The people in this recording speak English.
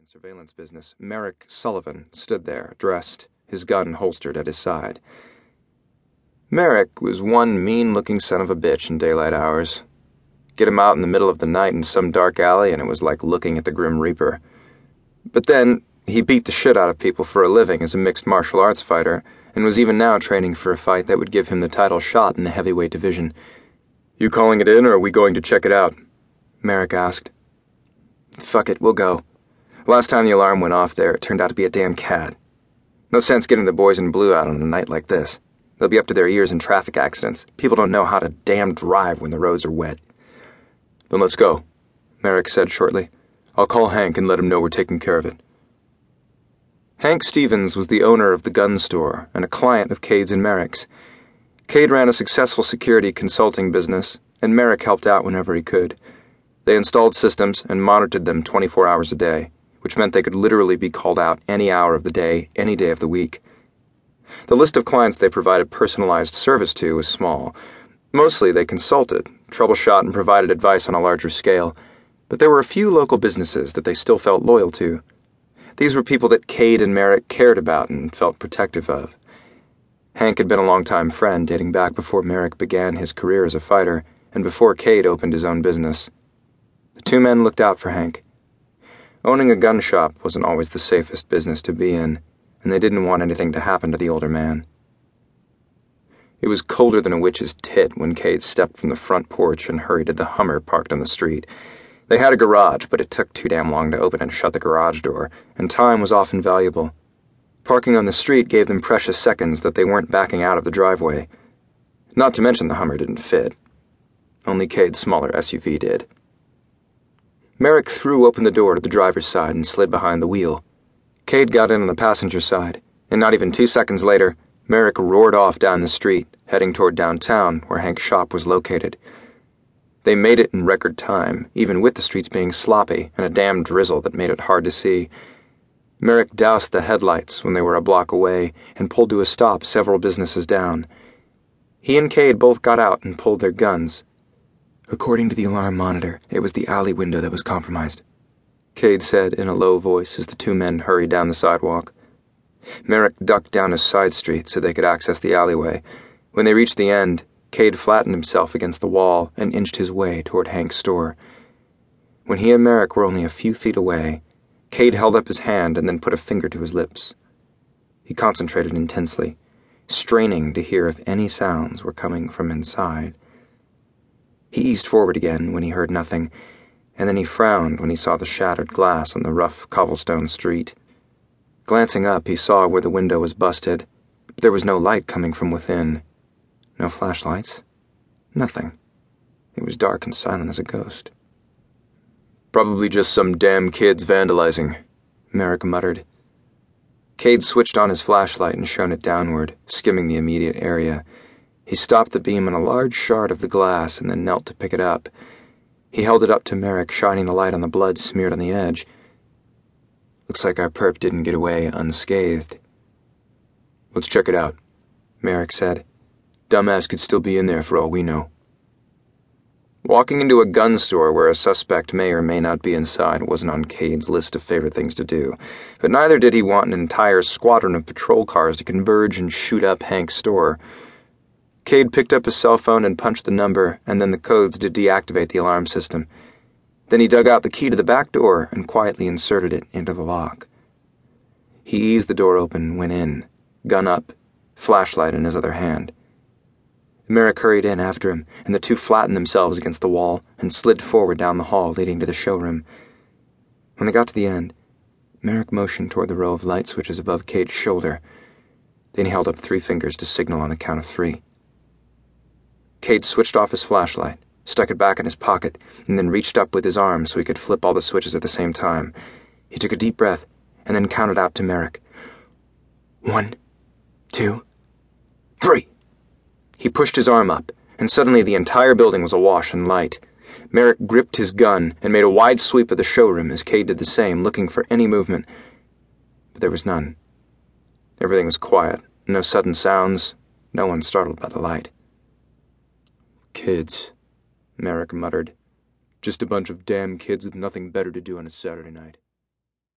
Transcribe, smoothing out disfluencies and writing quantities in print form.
and surveillance business, Merrick Sullivan stood there, dressed, his gun holstered at his side. Merrick was one mean-looking son of a bitch in daylight hours. Get him out in the middle of the night in some dark alley and it was like looking at the Grim Reaper. But then, he beat the shit out of people for a living as a mixed martial arts fighter, and was even now training for a fight that would give him the title shot in the heavyweight division. "You calling it in, or are we going to check it out?" Merrick asked. "Fuck it, we'll go. Last time the alarm went off there, it turned out to be a damn cat. No sense getting the boys in blue out on a night like this. They'll be up to their ears in traffic accidents. People don't know how to damn drive when the roads are wet." "Then let's go," Merrick said shortly. "I'll call Hank and let him know we're taking care of it." Hank Stevens was the owner of the gun store and a client of Cade's and Merrick's. Cade ran a successful security consulting business, and Merrick helped out whenever he could. They installed systems and monitored them 24 hours a day, which meant they could literally be called out any hour of the day, any day of the week. The list of clients they provided personalized service to was small. Mostly they consulted, troubleshot, and provided advice on a larger scale, but there were a few local businesses that they still felt loyal to. These were people that Cade and Merrick cared about and felt protective of. Hank had been a longtime friend dating back before Merrick began his career as a fighter and before Cade opened his own business. The two men looked out for Hank. Owning a gun shop wasn't always the safest business to be in, and they didn't want anything to happen to the older man. It was colder than a witch's tit when Cade stepped from the front porch and hurried to the Hummer parked on the street. They had a garage, but it took too damn long to open and shut the garage door, and time was often valuable. Parking on the street gave them precious seconds that they weren't backing out of the driveway. Not to mention the Hummer didn't fit. Only Cade's smaller SUV did. Merrick threw open the door to the driver's side and slid behind the wheel. Cade got in on the passenger side, and not even 2 seconds later, Merrick roared off down the street, heading toward downtown, where Hank's shop was located. They made it in record time, even with the streets being sloppy and a damn drizzle that made it hard to see. Merrick doused the headlights when they were a block away and pulled to a stop several businesses down. He and Cade both got out and pulled their guns. "According to the alarm monitor, it was the alley window that was compromised," Cade said in a low voice as the two men hurried down the sidewalk. Merrick ducked down a side street so they could access the alleyway. When they reached the end, Cade flattened himself against the wall and inched his way toward Hank's store. When he and Merrick were only a few feet away, Cade held up his hand and then put a finger to his lips. He concentrated intensely, straining to hear if any sounds were coming from inside. He eased forward again when he heard nothing, and then he frowned when he saw the shattered glass on the rough cobblestone street. Glancing up, he saw where the window was busted, but there was no light coming from within. No flashlights. Nothing. It was dark and silent as a ghost. "Probably just some damn kids vandalizing," Merrick muttered. Cade switched on his flashlight and shone it downward, skimming the immediate area. He stopped the beam on a large shard of the glass and then knelt to pick it up. He held it up to Merrick, shining the light on the blood smeared on the edge. "Looks like our perp didn't get away unscathed." "Let's check it out," Merrick said. "Dumbass could still be in there for all we know." Walking into a gun store where a suspect may or may not be inside wasn't on Cade's list of favorite things to do, but neither did he want an entire squadron of patrol cars to converge and shoot up Hank's store. Cade picked up his cell phone and punched the number and then the codes to deactivate the alarm system. Then he dug out the key to the back door and quietly inserted it into the lock. He eased the door open and went in, gun up, flashlight in his other hand. Merrick hurried in after him, and the two flattened themselves against the wall and slid forward down the hall leading to the showroom. When they got to the end, Merrick motioned toward the row of light switches above Cade's shoulder. Then he held up 3 fingers to signal on the count of 3. Cade switched off his flashlight, stuck it back in his pocket, and then reached up with his arm so he could flip all the switches at the same time. He took a deep breath and then counted out to Merrick. 1, 2, 3. He pushed his arm up, and suddenly the entire building was awash in light. Merrick gripped his gun and made a wide sweep of the showroom as Cade did the same, looking for any movement. But there was none. Everything was quiet, no sudden sounds, no one startled by the light. "Kids," Merrick muttered. "Just a bunch of damn kids with nothing better to do on a Saturday night."